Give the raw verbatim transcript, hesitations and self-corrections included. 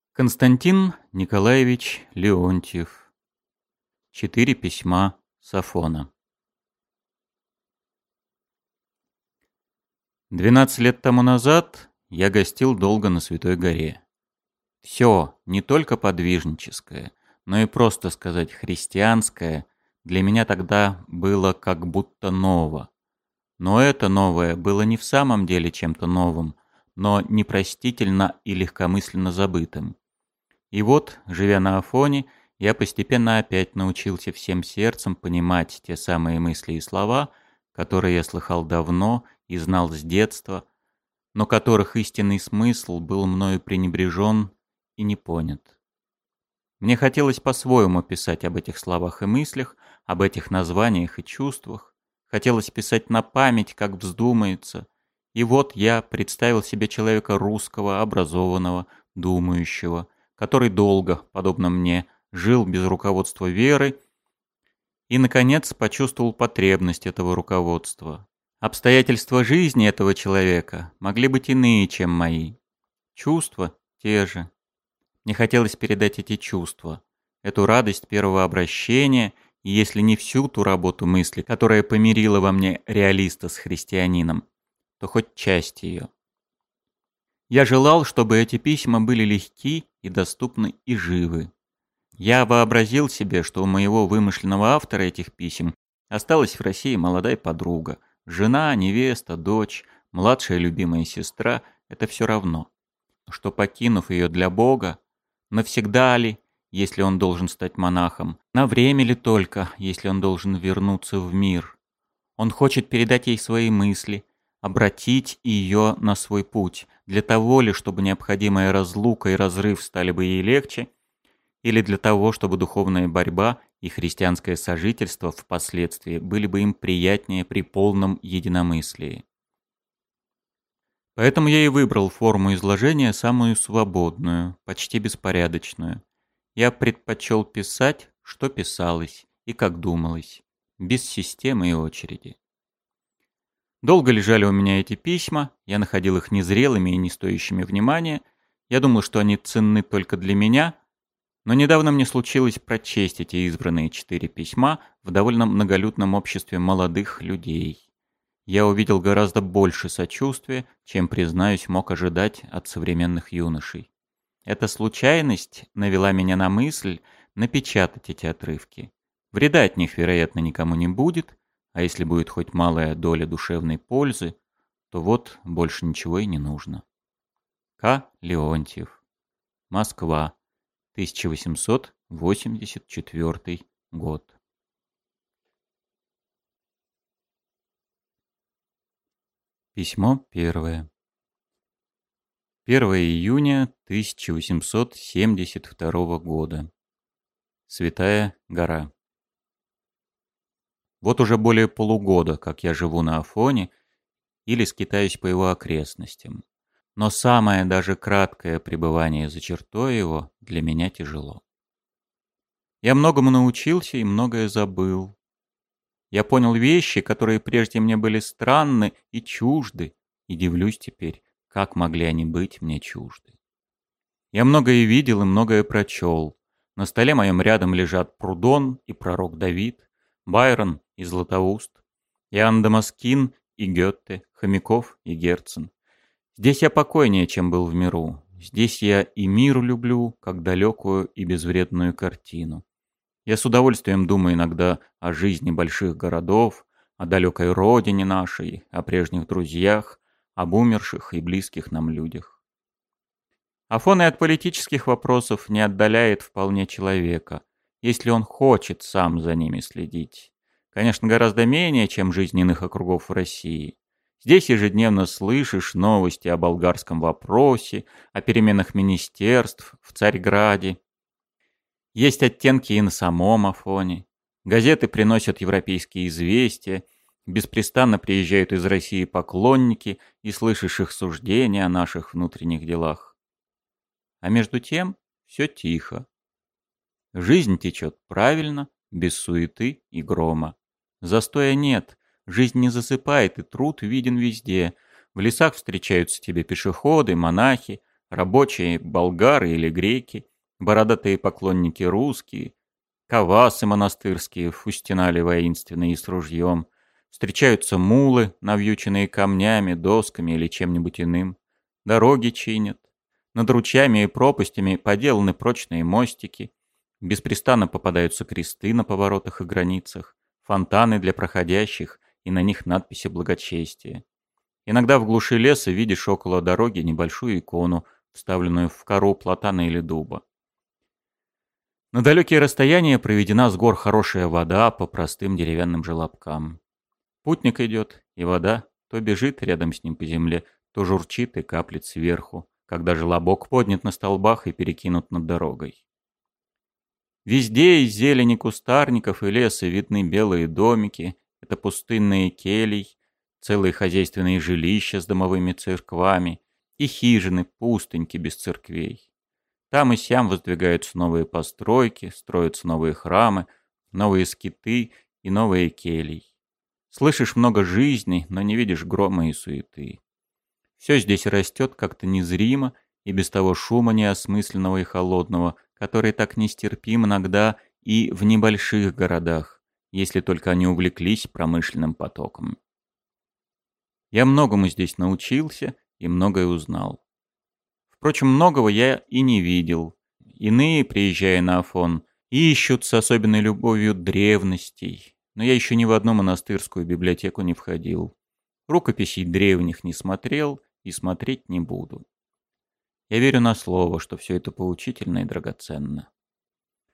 Константин Николаевич Леонтьев. Четыре письма с Афона. Двенадцать лет тому назад я гостил долго на Святой горе. Все, не только подвижническое, но и просто сказать христианское, для меня тогда было как будто ново. Но это новое было не в самом деле чем-то новым, но непростительно и легкомысленно забытым. И вот, живя на Афоне, я постепенно опять научился всем сердцем понимать те самые мысли и слова, которые я слыхал давно и знал с детства, но которых истинный смысл был мною пренебрежен и не понят. Мне хотелось по-своему писать об этих словах и мыслях, об этих названиях и чувствах. Хотелось писать на память, как вздумается. И вот я представил себе человека русского, образованного, думающего, который долго, подобно мне, жил без руководства веры и, наконец, почувствовал потребность этого руководства. Обстоятельства жизни этого человека могли быть иные, чем мои. Чувства те же. Мне хотелось передать эти чувства, эту радость первого обращения, и если не всю ту работу мысли, которая помирила во мне реалиста с христианином, то хоть часть ее. Я желал, чтобы эти письма были легки и доступны и живы. Я вообразил себе, что у моего вымышленного автора этих писем осталась в России молодая подруга, жена, невеста, дочь, младшая любимая сестра — это все равно. Что, покинув ее для Бога, навсегда ли, если он должен стать монахом, на время ли только, если он должен вернуться в мир. Он хочет передать ей свои мысли, обратить ее на свой путь, для того ли, чтобы необходимая разлука и разрыв стали бы ей легче, или для того, чтобы духовная борьба и христианское сожительство впоследствии были бы им приятнее при полном единомыслии. Поэтому я и выбрал форму изложения самую свободную, почти беспорядочную. Я предпочел писать, что писалось и как думалось, без системы и очереди. Долго лежали у меня эти письма, я находил их незрелыми и не стоящими внимания. Я думал, что они ценны только для меня, но недавно мне случилось прочесть эти избранные четыре письма в довольно многолюдном обществе молодых людей. Я увидел гораздо больше сочувствия, чем, признаюсь, мог ожидать от современных юношей. Эта случайность навела меня на мысль напечатать эти отрывки. Вреда от них, вероятно, никому не будет, а если будет хоть малая доля душевной пользы, то вот больше ничего и не нужно. К. Леонтьев. Москва. тысяча восемьсот восемьдесят четвёртый год. Письмо первое. первое июня тысяча восемьсот семьдесят второго года. Святая гора. Вот уже более полугода, как я живу на Афоне или скитаюсь по его окрестностям. Но самое даже краткое пребывание за чертой его для меня тяжело. Я многому научился и многое забыл. Я понял вещи, которые прежде мне были странны и чужды, и дивлюсь теперь, как могли они быть мне чужды. Я многое видел и многое прочел. На столе моем рядом лежат Прудон и пророк Давид, Байрон и Златоуст, Иоанн Дамаскин и Гёте, Хомяков и Герцен. Здесь я покойнее, чем был в миру. Здесь я и мир люблю, как далекую и безвредную картину. Я с удовольствием думаю иногда о жизни больших городов, о далекой родине нашей, о прежних друзьях, об умерших и близких нам людях. Афон и от политических вопросов не отдаляет вполне человека, если он хочет сам за ними следить. Конечно, гораздо менее, чем жизненных округов в России. Здесь ежедневно слышишь новости о болгарском вопросе, о переменах министерств в Царьграде. Есть оттенки и на самом Афоне. Газеты приносят европейские известия, беспрестанно приезжают из России поклонники, и слышишь их суждения о наших внутренних делах. А между тем все тихо. Жизнь течет правильно, без суеты и грома. Застоя нет, жизнь не засыпает, и труд виден везде. В лесах встречаются тебе пешеходы, монахи, Рабочие болгары или греки, бородатые поклонники русские, кавасы монастырские в фустинале воинственные и с ружьем. Встречаются мулы, навьюченные камнями, досками или чем-нибудь иным. Дороги чинят. Над ручьями и пропастями поделаны прочные мостики. Беспрестанно попадаются кресты на поворотах и границах, фонтаны для проходящих, и на них надписи благочестия. Иногда в глуши леса видишь около дороги небольшую икону, вставленную в кору платана или дуба. На далекие расстояния проведена с гор хорошая вода по простым деревянным желобкам. Путник идет, и вода то бежит рядом с ним по земле, то журчит и каплет сверху, когда желобок поднят на столбах и перекинут над дорогой. Везде из зелени кустарников и леса видны белые домики, это пустынные келий, целые хозяйственные жилища с домовыми церквами и хижины, пустыньки без церквей. Там и сям воздвигаются новые постройки, строятся новые храмы, новые скиты и новые келий. Слышишь много жизни, но не видишь грома и суеты. Все здесь растет как-то незримо и без того шума неосмысленного и холодного, который так нестерпим иногда и в небольших городах, если только они увлеклись промышленным потоком. Я многому здесь научился и многое узнал. Впрочем, многого я и не видел. Иные, приезжая на Афон, ищут с особенной любовью древностей, но я еще ни в одну монастырскую библиотеку не входил. Рукописей древних не смотрел и смотреть не буду. Я верю на слово, что все это поучительно и драгоценно.